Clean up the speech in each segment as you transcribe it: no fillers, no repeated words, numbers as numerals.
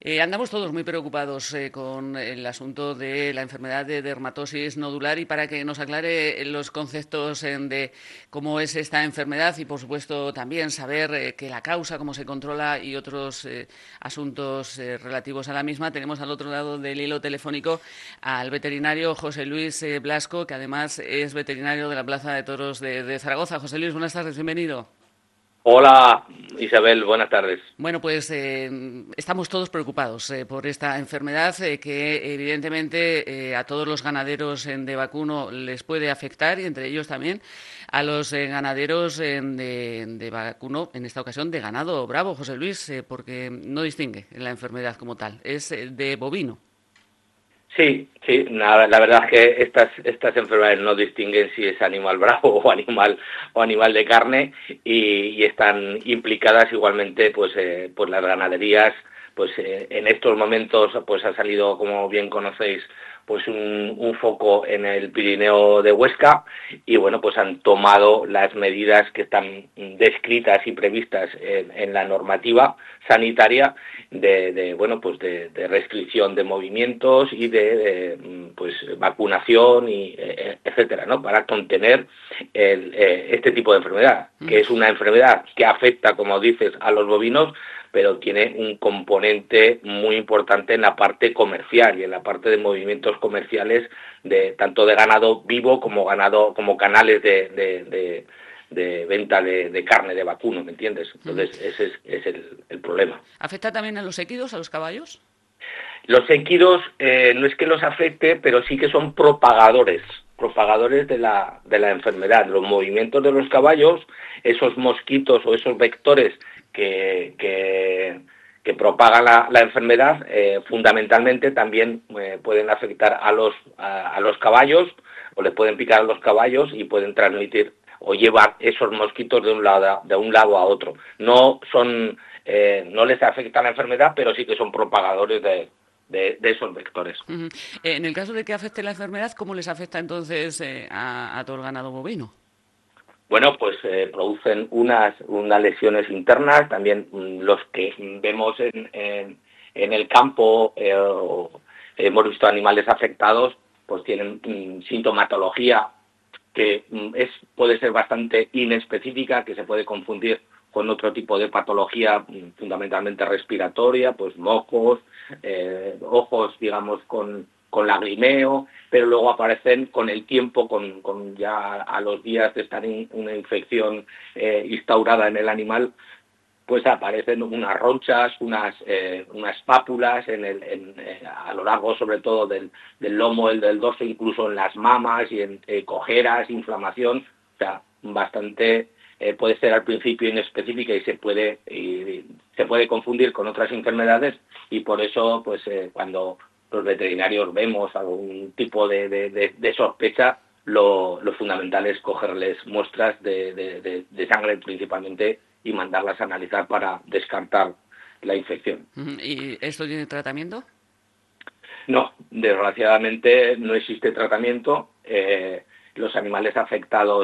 Andamos todos muy preocupados con el asunto de la enfermedad de dermatosis nodular y para que nos aclare los conceptos de cómo es esta enfermedad y, por supuesto, también saber que la causa, cómo se controla y otros asuntos relativos a la misma, tenemos al otro lado del hilo telefónico al veterinario José Luis Blasco, que además es veterinario de la Plaza de Toros de Zaragoza. José Luis, buenas tardes, bienvenido. Hola Isabel, buenas tardes. Bueno, pues estamos todos preocupados por esta enfermedad que evidentemente a todos los ganaderos de vacuno les puede afectar y entre ellos también a los ganaderos de vacuno, en esta ocasión de ganado bravo, José Luis, porque no distingue la enfermedad como tal, es de bovino. Sí, sí, la verdad es que estas enfermedades no distinguen si es animal bravo o animal de carne y están implicadas igualmente pues las ganaderías. En estos momentos pues ha salido, como bien conocéis, pues un foco en el Pirineo de Huesca y bueno, pues han tomado las medidas que están descritas y previstas en la normativa sanitaria de restricción de movimientos y de vacunación y etcétera, ¿no? Para contener este tipo de enfermedad, que es una enfermedad que afecta, como dices, a los bovinos, pero tiene un componente muy importante en la parte comercial y en la parte de movimientos comerciales de tanto de ganado vivo como canales de venta de carne de vacuno, ¿me entiendes? Ujú. Entonces ese es el problema. ¿Afecta también a los equidos, a los caballos? Los equidos no es que los afecte, pero sí que son propagadores de la enfermedad. Los movimientos de los caballos, esos mosquitos o esos vectores que propagan la enfermedad, fundamentalmente también pueden afectar a los caballos o les pueden picar a los caballos y pueden transmitir o llevar esos mosquitos de un lado a otro. No les afecta la enfermedad, pero sí que son propagadores de esos vectores. Ujú. En el caso de que afecte la enfermedad, ¿cómo les afecta entonces a todo el ganado bovino? Bueno, pues producen unas lesiones internas, también los que vemos en el campo, hemos visto animales afectados, pues tienen sintomatología que puede ser bastante inespecífica, que se puede confundir con otro tipo de patología, fundamentalmente respiratoria, pues mocos, ojos, digamos, con lagrimeo, pero luego aparecen con el tiempo, con ya a los días de estar en una infección instaurada en el animal, pues aparecen unas ronchas, unas pápulas a lo largo, sobre todo, del lomo, del dorso, incluso en las mamas y en cojeras, inflamación, o sea, bastante, puede ser al principio inespecífica y se puede confundir con otras enfermedades y por eso, pues cuando los veterinarios vemos algún tipo de sospecha, lo fundamental es cogerles muestras de sangre principalmente y mandarlas a analizar para descartar la infección. Ujú. ¿Y esto tiene tratamiento? No, desgraciadamente no existe tratamiento. Los animales afectados,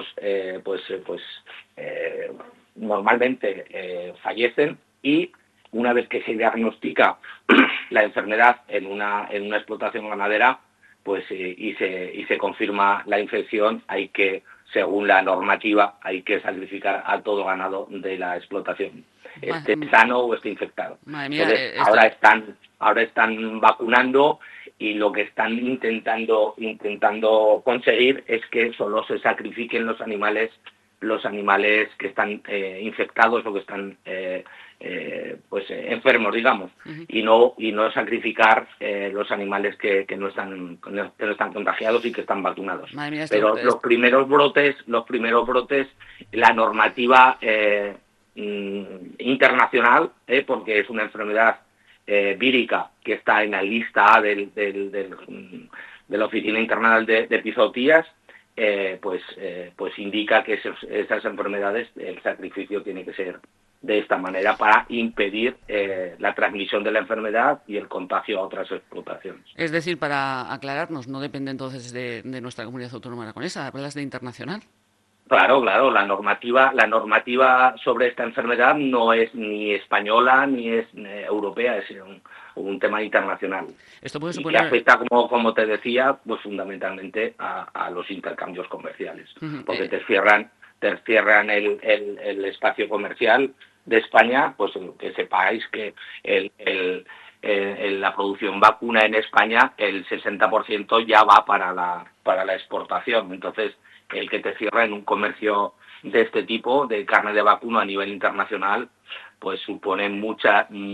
eh, normalmente fallecen y una vez que se diagnostica la enfermedad en una explotación ganadera, pues y se confirma la infección, según la normativa, hay que sacrificar a todo ganado de la explotación, Ma- esté m- sano o esté infectado. Madre mía, Entonces, ahora están vacunando y lo que están intentando conseguir es que solo se sacrifiquen los animales que están infectados o que están enfermos, digamos, ujú. y no sacrificar los animales que no están contagiados y que están vacunados. Madre mía, Pero los primeros brotes, la normativa internacional, porque es una enfermedad vírica que está en la lista A de la Oficina Internacional de Epizootías, pues indica que esas enfermedades, el sacrificio tiene que ser de esta manera para impedir la transmisión de la enfermedad y el contagio a otras explotaciones. Es decir, para aclararnos, no depende entonces de nuestra comunidad autónoma aragonesa, hablas de internacional. Claro, claro, la normativa sobre esta enfermedad no es ni española ni es europea, es un tema internacional. Esto puede Y suponer... que afecta, como te decía, pues fundamentalmente a los intercambios comerciales, porque te cierran el espacio comercial de España, pues que sepáis que la producción vacuna en España, el 60% ya va para la exportación. Entonces, el que te cierra en un comercio de este tipo, de carne de vacuno a nivel internacional, pues supone mucho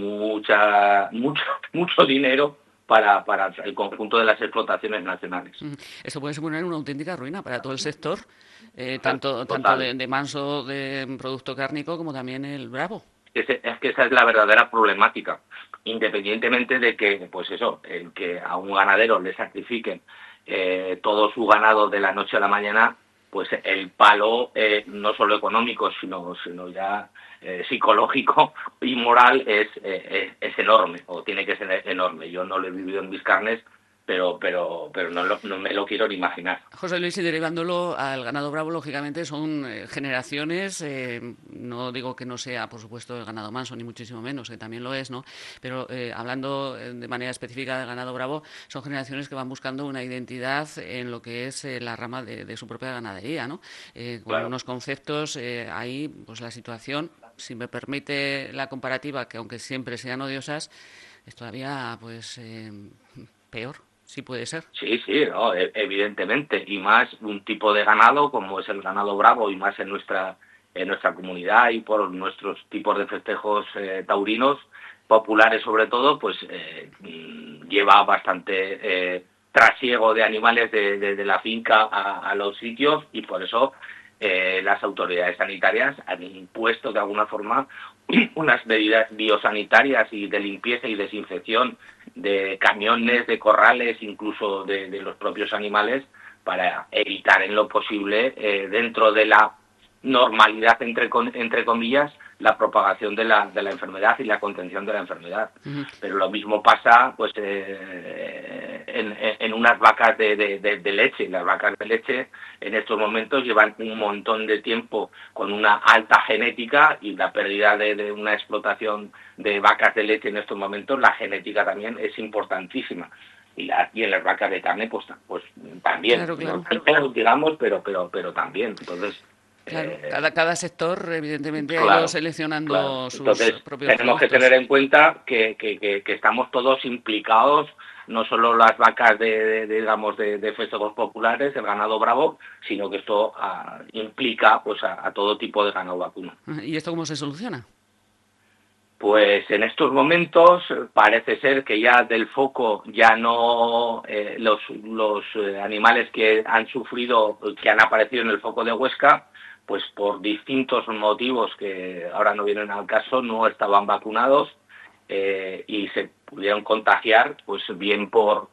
dinero para el conjunto de las explotaciones nacionales. Esto puede suponer una auténtica ruina para todo el sector, tanto Total. de manso de producto cárnico como también el bravo. Es que esa es la verdadera problemática, independientemente de que, pues eso, el que a un ganadero le sacrifiquen todo su ganado de la noche a la mañana, pues el palo no solo económico, sino ya psicológico y moral es enorme, o tiene que ser enorme. Yo no lo he vivido en mis carnes, pero no me lo quiero ni imaginar. José Luis, y derivándolo al ganado bravo, lógicamente son generaciones, no digo que no sea, por supuesto, el ganado manso, ni muchísimo menos, que también lo es, ¿no? Pero hablando de manera específica del ganado bravo, son generaciones que van buscando una identidad en lo que es la rama de su propia ganadería, ¿no? Con Claro. unos conceptos, ahí, pues la situación, si me permite la comparativa, que aunque siempre sean odiosas, es todavía, pues, peor. Sí puede ser. Sí, no, evidentemente, y más un tipo de ganado como es el ganado bravo, y más en nuestra comunidad y por nuestros tipos de festejos taurinos, populares sobre todo, pues lleva bastante trasiego de animales de la finca a los sitios, y por eso las autoridades sanitarias han impuesto de alguna forma unas medidas biosanitarias y de limpieza y desinfección de camiones, de corrales, incluso de los propios animales, para evitar en lo posible, dentro de la normalidad, entre comillas, la propagación de la enfermedad y la contención de la enfermedad. Pero lo mismo pasa pues en unas vacas de leche. Las vacas de leche en estos momentos llevan un montón de tiempo con una alta genética, y la pérdida de una explotación de vacas de leche en estos momentos, la genética también es importantísima. Y en las vacas de carne pues también, Claro. no tanto, digamos, pero también. Entonces, Claro, cada sector evidentemente ha ido claro. seleccionando sus Entonces, propios tenemos que productos. tener en cuenta que estamos todos implicados, no solo las vacas digamos de festejos populares, el ganado bravo, sino que esto implica pues a todo tipo de ganado vacuno. ¿Y esto cómo se soluciona? Pues en estos momentos parece ser que ya del foco ya no los animales que han sufrido, que han aparecido en el foco de Huesca, pues por distintos motivos que ahora no vienen al caso, no estaban vacunados y se pudieron contagiar, pues bien por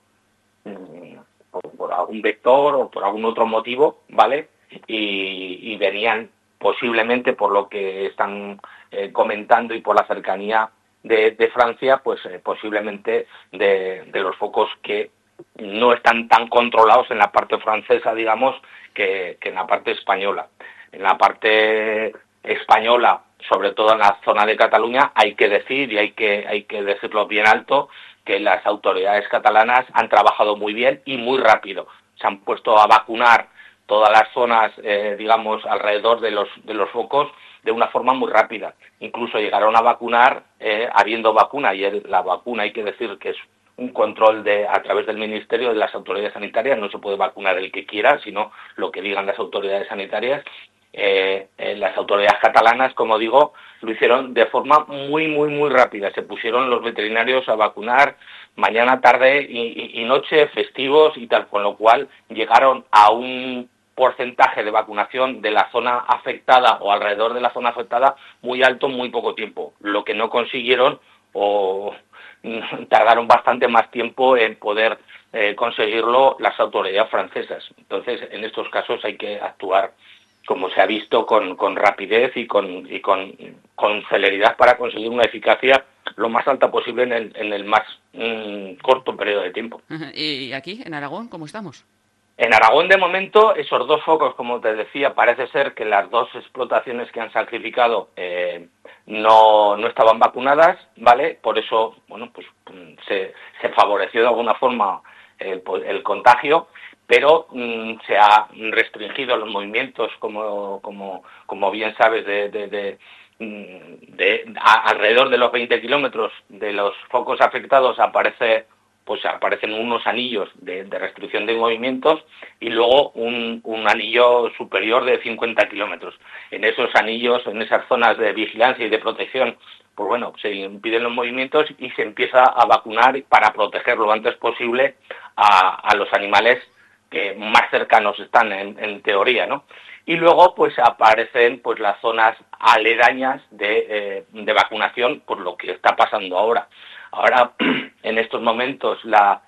algún vector o por algún otro motivo, ¿vale? Y venían posiblemente, por lo que están comentando y por la cercanía de Francia, pues posiblemente de los focos que no están tan controlados en la parte francesa, digamos, que en la parte española. En la parte española, sobre todo en la zona de Cataluña, hay que decir, y hay que decirlo bien alto, que las autoridades catalanas han trabajado muy bien y muy rápido. Se han puesto a vacunar todas las zonas, digamos, alrededor de los focos de una forma muy rápida. Incluso llegaron a vacunar, habiendo vacuna, y la vacuna hay que decir que es un control a través del Ministerio, de las autoridades sanitarias. No se puede vacunar el que quiera, sino lo que digan las autoridades sanitarias. Las autoridades catalanas, como digo, lo hicieron de forma muy rápida. Se pusieron los veterinarios a vacunar mañana, tarde y noche, festivos y tal, con lo cual llegaron a un porcentaje de vacunación de la zona afectada o alrededor de la zona afectada muy alto en muy poco tiempo. Lo que no consiguieron, o tardaron bastante más tiempo en poder conseguirlo, las autoridades francesas. Entonces, en estos casos hay que actuar, como se ha visto, con rapidez y con celeridad, para conseguir una eficacia lo más alta posible en el más corto periodo de tiempo. ¿Y aquí, en Aragón, cómo estamos? En Aragón, de momento, esos 2 focos, como te decía, parece ser que las 2 explotaciones que han sacrificado no estaban vacunadas, ¿vale? Por eso, bueno, pues se favoreció de alguna forma el contagio, pero se ha restringido los movimientos, como bien sabes, alrededor de los 20 kilómetros de los focos afectados aparecen unos anillos de restricción de movimientos y luego un anillo superior de 50 kilómetros. En esos anillos, en esas zonas de vigilancia y de protección, pues bueno, se impiden los movimientos y se empieza a vacunar para proteger lo antes posible a los animales que más cercanos están en teoría, ¿no? Y luego pues aparecen pues las zonas aledañas de vacunación, por lo que está pasando ahora. Ahora, en estos momentos, la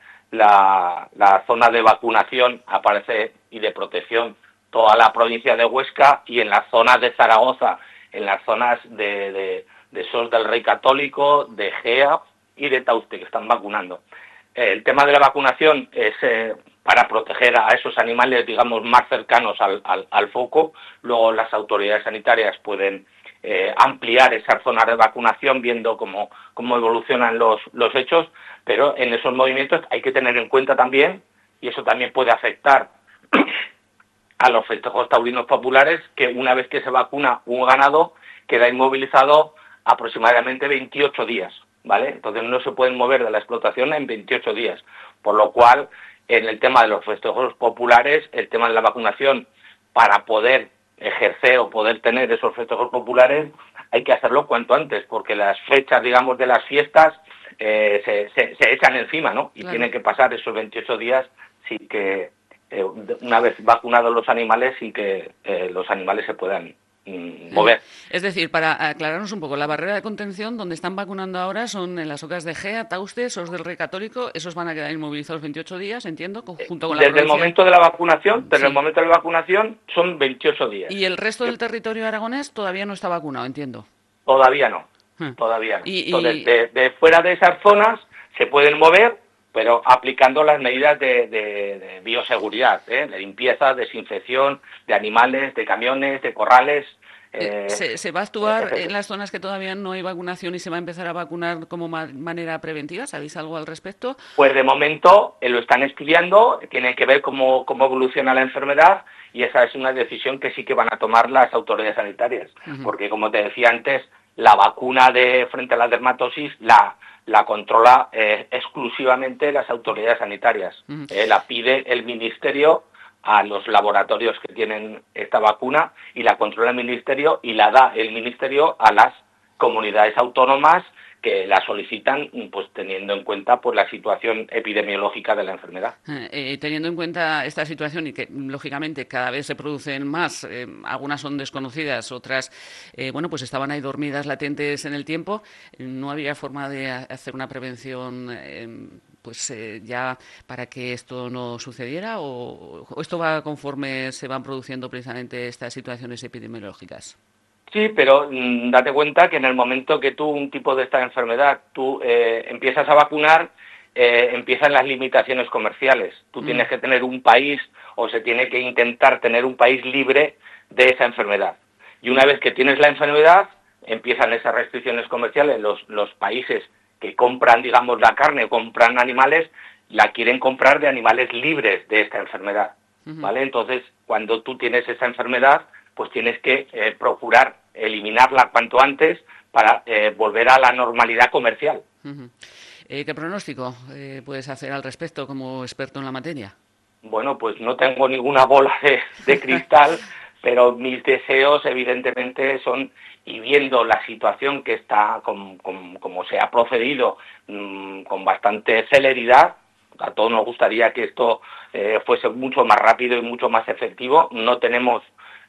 zona de vacunación aparece y de protección toda la provincia de Huesca, y en las zonas de Zaragoza, en las zonas de Sos del Rey Católico, de Gea y de Tauste, que están vacunando. El tema de la vacunación es para proteger a esos animales, digamos, más cercanos al foco. Luego las autoridades sanitarias pueden ampliar esas zonas de vacunación viendo cómo evolucionan los hechos, pero en esos movimientos hay que tener en cuenta también, y eso también puede afectar a los festejos taurinos populares, que una vez que se vacuna un ganado queda inmovilizado aproximadamente 28 días, ¿vale? Entonces no se pueden mover de la explotación en 28 días, por lo cual en el tema de los festejos populares, el tema de la vacunación, para poder ejercer o poder tener esos festejos populares, hay que hacerlo cuanto antes, porque las fechas, digamos, de las fiestas se echan encima, ¿no? Y claro, tienen que pasar esos 28 días sin que, una vez vacunados los animales, sin que los animales se puedan mover. Es decir, para aclararnos un poco, la barrera de contención donde están vacunando ahora son en las ocas de Gea, Tauste, Sos del Rey Católico. Esos van a quedar inmovilizados 28 días, entiendo, junto con la desde el momento de la vacunación, el momento de la vacunación son 28 días. ¿Y el resto del territorio aragonés todavía no está vacunado, entiendo? Todavía no, todavía no. Entonces, de fuera de esas zonas se pueden mover, pero aplicando las medidas de bioseguridad, de limpieza, desinfección de animales, de camiones, de corrales. ¿Se va a actuar en las zonas que todavía no hay vacunación y se va a empezar a vacunar como manera preventiva? ¿Sabéis algo al respecto? Pues de momento lo están estudiando, tiene que ver cómo evoluciona la enfermedad, y esa es una decisión que sí que van a tomar las autoridades sanitarias, porque como te decía antes, la vacuna frente a la dermatosis la controla exclusivamente las autoridades sanitarias. La pide el Ministerio a los laboratorios que tienen esta vacuna, y la controla el Ministerio y la da el Ministerio a las comunidades autónomas que la solicitan, pues teniendo en cuenta pues la situación epidemiológica de la enfermedad. Teniendo en cuenta esta situación y que lógicamente cada vez se producen más, algunas son desconocidas, otras bueno, pues estaban ahí dormidas, latentes en el tiempo, no había forma de hacer una prevención ya para que esto no sucediera, o esto va conforme se van produciendo precisamente estas situaciones epidemiológicas. Sí, pero date cuenta que en el momento que tú, un tipo de esta enfermedad, tú empiezas a vacunar, empiezan las limitaciones comerciales. Tú tienes que tener un país, o se tiene que intentar tener un país libre de esa enfermedad. Y una vez que tienes la enfermedad, empiezan esas restricciones comerciales. Los países que compran, digamos, la carne o compran animales, la quieren comprar de animales libres de esta enfermedad, ¿vale? Entonces, cuando tú tienes esa enfermedad, pues tienes que procurar eliminarla cuanto antes para volver a la normalidad comercial. ¿Qué pronóstico puedes hacer al respecto como experto en la materia? Bueno, pues no tengo ninguna bola de cristal, pero mis deseos evidentemente son, y viendo la situación que está, como se ha procedido con bastante celeridad, a todos nos gustaría que esto fuese mucho más rápido y mucho más efectivo. No tenemos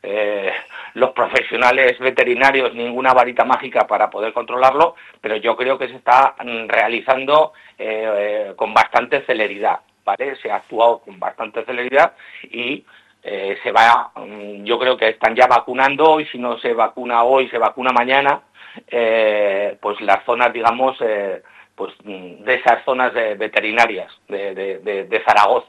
los profesionales veterinarios ninguna varita mágica para poder controlarlo, pero yo creo que se está realizando con bastante celeridad, ¿vale? Se ha actuado con bastante celeridad y yo creo que están ya vacunando, y si no se vacuna hoy, se vacuna mañana, pues las zonas, digamos, pues de esas zonas veterinarias de Zaragoza.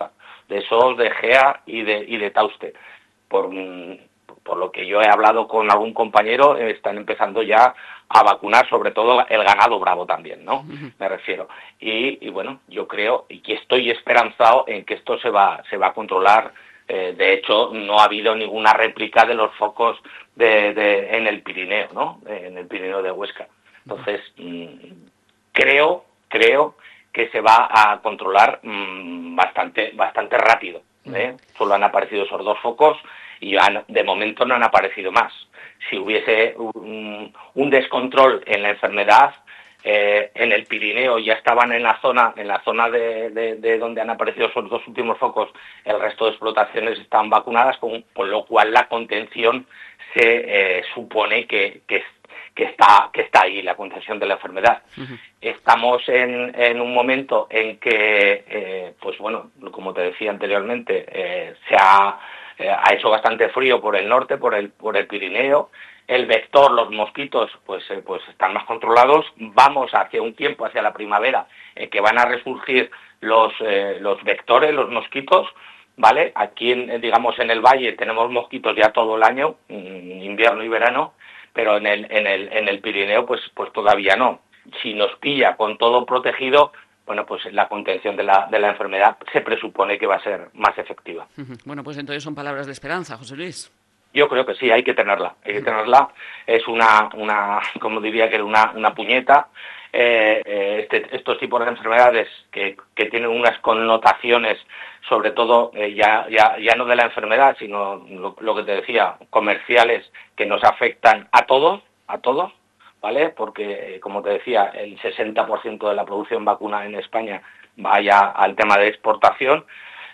de SOS, de GEA y de Tauste. Por lo que yo he hablado con algún compañero, están empezando ya a vacunar, sobre todo el ganado bravo también, ¿no? Me refiero. Y bueno, yo creo y que estoy esperanzado en que esto se va a controlar. De hecho, no ha habido ninguna réplica de los focos en el Pirineo, ¿no? En el Pirineo de Huesca. Entonces, creo que se va a controlar bastante rápido. Solo han aparecido esos 2 focos y de momento no han aparecido más. Si hubiese un descontrol en la enfermedad, en el Pirineo ya estaban en la zona de donde han aparecido esos 2 últimos focos, el resto de explotaciones están vacunadas, con lo cual la contención se supone que está ahí, la contención de la enfermedad. Estamos en un momento en que, pues bueno, como te decía anteriormente, se ha hecho bastante frío por el norte, por el Pirineo. El vector, los mosquitos, pues están más controlados. Vamos hacia un tiempo, hacia la primavera, en que van a resurgir los vectores, los mosquitos, ¿vale? Aquí, digamos, en el valle tenemos mosquitos ya todo el año, invierno y verano, pero en el Pirineo, pues todavía no. Si nos pilla con todo protegido, bueno, pues la contención de la enfermedad se presupone que va a ser más efectiva. Bueno, pues entonces son palabras de esperanza, José Luis. Yo creo que sí, hay que tenerla. Es como diría que era una puñeta. Estos tipos de enfermedades que tienen unas connotaciones, sobre todo ya no de la enfermedad, sino lo que te decía, comerciales, que nos afectan a todos, ¿vale? Porque, como te decía, el 60% de la producción vacuna en España vaya al tema de exportación,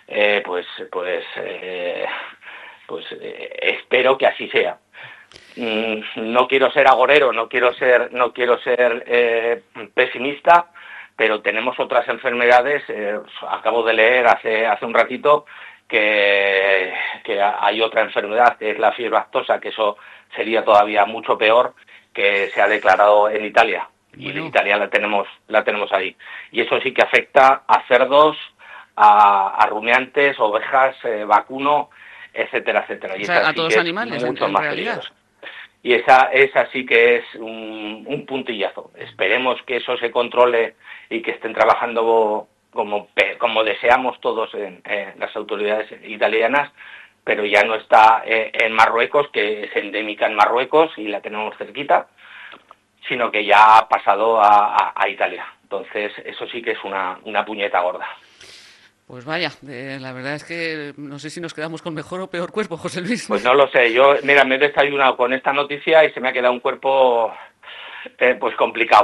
espero que así sea. No quiero ser agorero, no quiero ser pesimista, pero tenemos otras enfermedades. Acabo de leer hace un ratito que hay otra enfermedad, que es la fiebre aftosa, que eso sería todavía mucho peor, que se ha declarado en Italia. Y en Italia la tenemos ahí. Y eso sí que afecta a cerdos, a rumiantes, ovejas, vacuno, etcétera. Y a todos los animales, mucho en más realidad. peligrosa. Y esa sí que es un puntillazo. Esperemos que eso se controle y que estén trabajando como deseamos todos en las autoridades italianas, pero ya no está en Marruecos, que es endémica en Marruecos y la tenemos cerquita, sino que ya ha pasado a Italia. Entonces, eso sí que es una puñeta gorda. Pues vaya, la verdad es que no sé si nos quedamos con mejor o peor cuerpo, José Luis. Pues no lo sé. Yo, mira, me he desayunado con esta noticia y se me ha quedado un cuerpo pues complicado.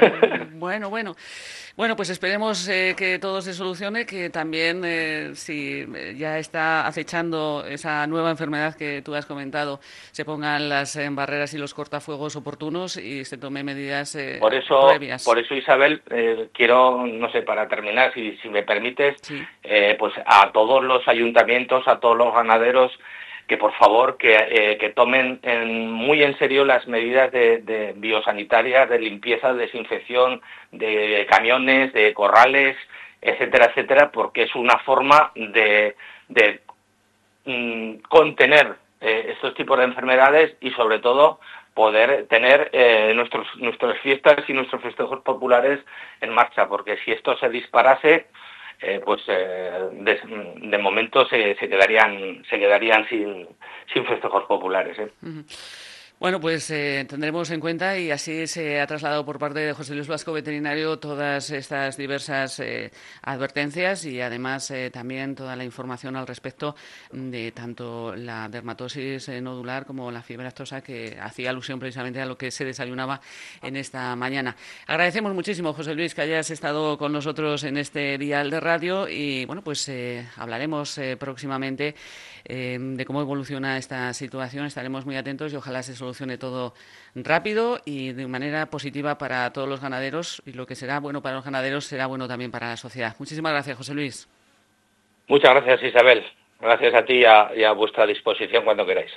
Bueno, pues esperemos que todo se solucione, que también si ya está acechando esa nueva enfermedad que tú has comentado, se pongan las barreras y los cortafuegos oportunos y se tomen medidas previas. Por eso, Isabel, quiero, no sé, para terminar, si me permites, sí. Pues a todos los ayuntamientos, a todos los ganaderos, que por favor que tomen muy en serio las medidas de biosanitarias, de limpieza, de desinfección, de camiones, de corrales, etcétera, porque es una forma de contener estos tipos de enfermedades y sobre todo poder tener nuestras fiestas y nuestros festejos populares en marcha, porque si esto se disparase, de momento se quedarían sin festejos populares. Bueno, pues tendremos en cuenta, y así se ha trasladado por parte de José Luis Blasco, veterinario, todas estas diversas advertencias y además también toda la información al respecto de tanto la dermatosis nodular como la fiebre aftosa, que hacía alusión precisamente a lo que se desayunaba en esta mañana. Agradecemos muchísimo, José Luis, que hayas estado con nosotros en este dial de radio y bueno, pues hablaremos próximamente de cómo evoluciona esta situación. Estaremos muy atentos y ojalá se solucione todo rápido y de manera positiva para todos los ganaderos, y lo que será bueno para los ganaderos será bueno también para la sociedad. Muchísimas gracias, José Luis. Muchas gracias, Isabel. Gracias a ti y a vuestra disposición cuando queráis.